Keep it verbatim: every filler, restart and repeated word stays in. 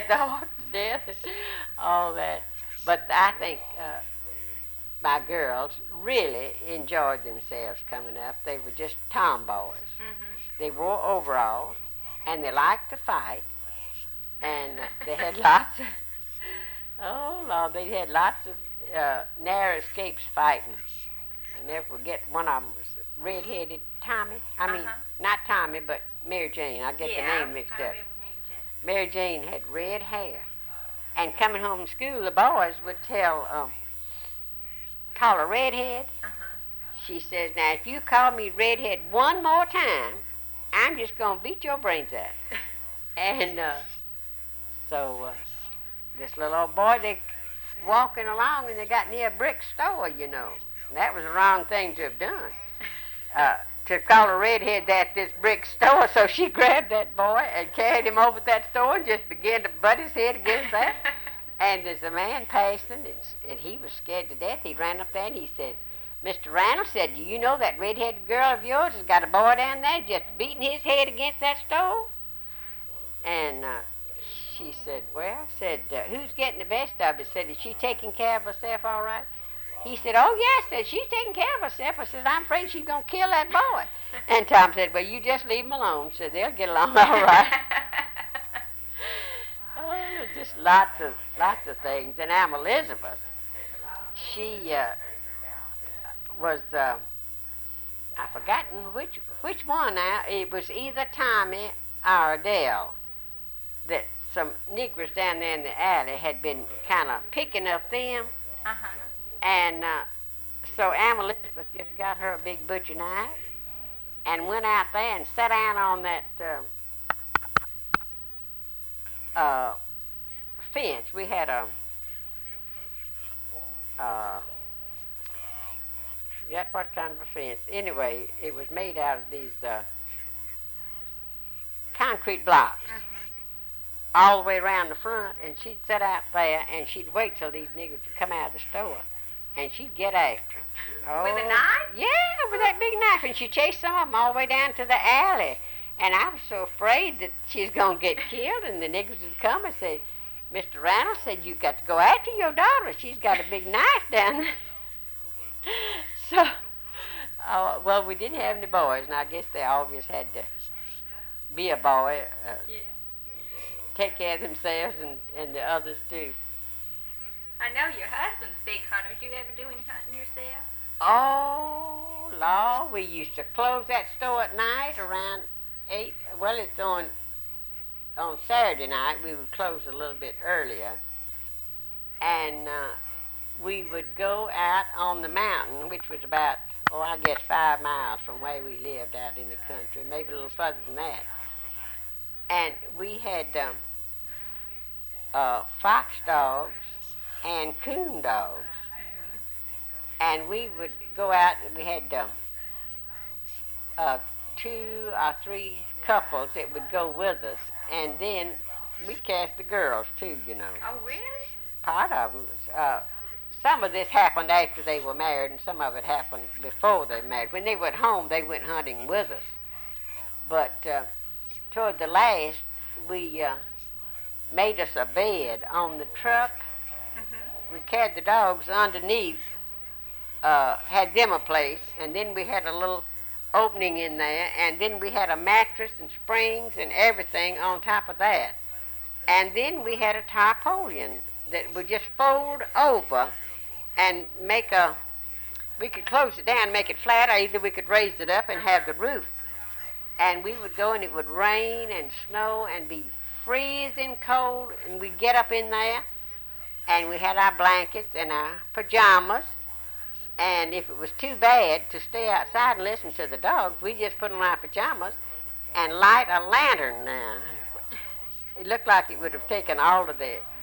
scared the horse to death, all that. But I think uh, my girls really enjoyed themselves coming up. They were just tomboys. Mm-hmm. They wore overalls, and they liked to fight, and uh, they had lots of, oh Lord, they had lots of uh, narrow escapes fighting. I never forget, one of them was red-headed Tommy. I mean, Uh-huh. not Tommy, but Mary Jane. I get Yeah, the name mixed I up. remember Mary Jane. Mary Jane had red hair. And coming home from school, the boys would tell, um, call her redhead. Uh-huh. She says, now, if you call me redhead one more time, I'm just going to beat your brains out. And uh, so uh, this little old boy, they walking along, and they got near a brick store, you know. And that was the wrong thing to have done. Uh, to call a redhead at this brick store, so she grabbed that boy and carried him over to that store and just began to butt his head against that. And as the man passing, it's, and he was scared to death, he ran up there and he says, Mister Randall said, do you know that red-headed girl of yours has got a boy down there just beating his head against that store? And uh, she said, well, said, uh, who's getting the best of it? Said, is she taking care of herself all right? He said, oh, yes, said, she's taking care of herself. I said, I'm afraid she's going to kill that boy. And Tom said, well, you just leave them alone. Said, they'll get along all right. Oh, just lots of, lots of things. And Aunt Elizabeth, she uh, was, uh, I've forgotten which, which one now. It was either Tommy or Adele that some niggers down there in the alley had been kind of picking up them. Uh-huh. And uh, so Aunt Elizabeth just got her a big butcher knife and went out there and sat down on that uh, uh, fence. We had a, uh, forget what kind of a fence. Anyway, it was made out of these uh, concrete blocks. Uh-huh. All the way around the front, and she'd sit out there and she'd wait till these niggers would come out of the store. And she'd get after him. Oh, With a knife? Yeah, with that big knife. And she chased some of them all the way down to the alley. And I was so afraid that she was going to get killed. And the niggers would come and say, Mister Randall said, you've got to go after your daughter. She's got a big knife down there. So, uh, well, we didn't have any boys. And I guess they always had to be a boy. Uh, Yeah. Take care of themselves and, and the others, too. I know your husband's big hunter. Do you ever do any hunting yourself? Oh, Lord, we used to close that store at night around eight. Well, it's on on Saturday night. We would close a little bit earlier, and uh, we would go out on the mountain, which was about, oh, I guess five miles from where we lived out in the country, maybe a little further than that. And we had um, uh, fox dogs and coon dogs. And we would go out, and we had um, uh, two or three couples that would go with us, and then we cast the girls too, you know. Oh, really? Part of them. Uh, some of this happened after they were married, and some of it happened before they married. When they went home, they went hunting with us. But uh, toward the last, we uh, made us a bed on the truck. Mm-hmm. We carried the dogs underneath, uh, had them a place, and then we had a little opening in there, and then we had a mattress and springs and everything on top of that. And then we had a tarpaulin that would just fold over and make a, we could close it down and make it flat, or either we could raise it up and have the roof. And we would go, and it would rain and snow and be freezing cold, and we'd get up in there, and we had our blankets and our pajamas, and if it was too bad to stay outside and listen to the dogs, we just put on our pajamas and light a lantern now. It looked like it would have taken all of the